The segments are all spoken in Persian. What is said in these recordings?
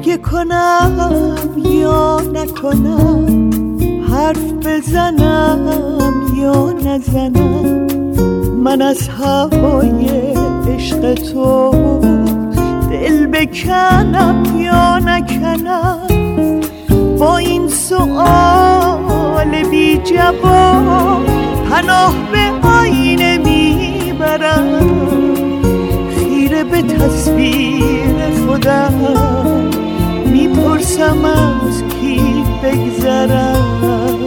گریه کنم یا نکنم، حرف بزنم یا نزنم، من از هوای عشق تو دل بکنم یا نکنم. با این سؤال بی جواب پناه به آینه میبرم، خیره به تصویر خودم میپرسم از کی بگذرم.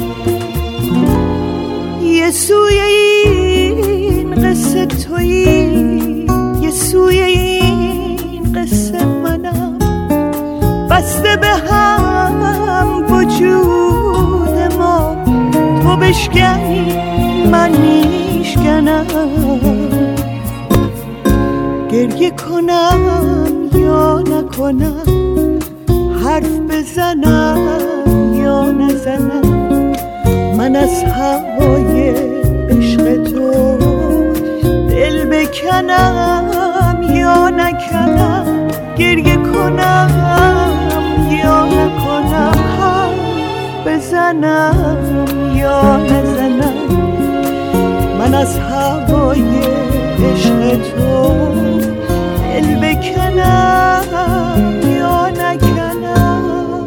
یه سوی این قصه تویی، یه سوی این قصه منم، بسته به هم وجود ما، تو بشکنی من میشکنم. گریه کنم یا نکنم، حرف بزنم یا نزنم، من از هوای عشق تو دل بکنم یا نکنم. گریه کنم یا نکنم، حرف بزنم یا نزنم، من از هوای عشق تو دل بکنم یا نکنم.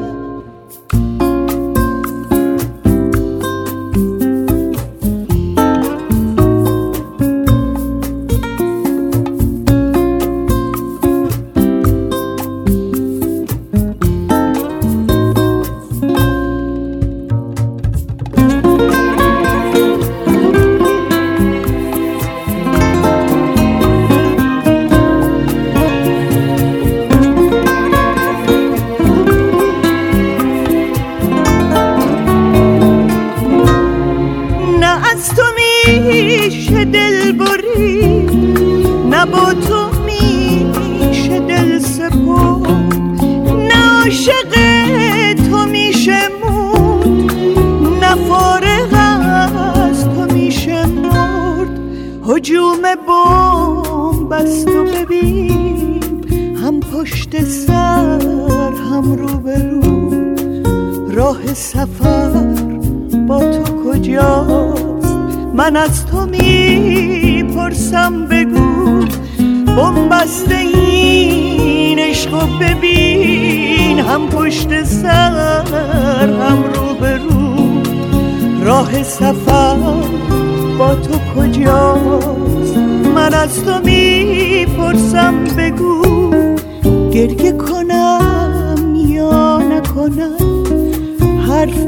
میشه دل بری، نه با تو میشه دل سپرد، نه عاشق تو میشه موند، نه فارغ از تو میشه مرد. هجوم بمب است و ببین، هم پشت سر هم روبرو، راه سفر با تو کجاست؟ من از تو میپرسم بگو، بنبست این عشقو ببین، هم پشت سر هم روبرو، راه سفر با تو کجاست؟ من از تو میپرسم بگو. گریه کنم یا نکنم، حرف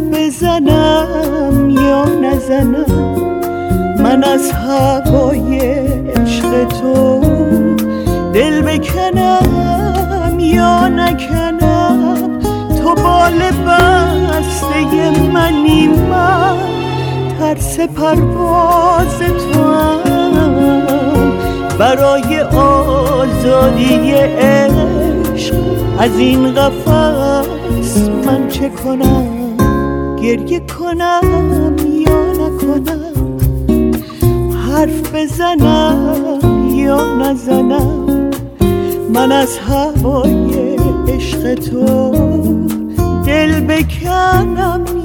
بزنم یا نزنم، من از هوای عشق تو دل بکنم یا نکنم. تو بال بسته منی، من ترس پرواز تو هم، برای آزادی عشق از این قفس من چه کنم؟ گریه کنم یا نکنم، حرف بزنم یا نزنم، من از هوای عشق تو دل بکنم